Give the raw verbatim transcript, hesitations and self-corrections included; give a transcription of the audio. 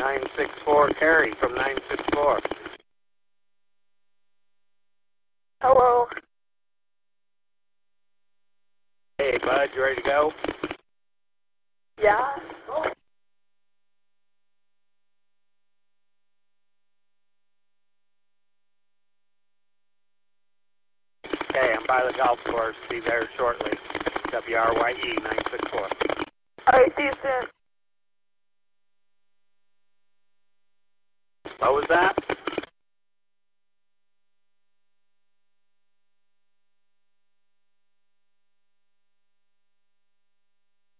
nine six four, Carrie from nine six four. Hello. Hey, bud, you ready to go? Yeah. Okay, I'm by the golf course. Be there shortly. W R Y E nine six four. All right, see you soon. What was that?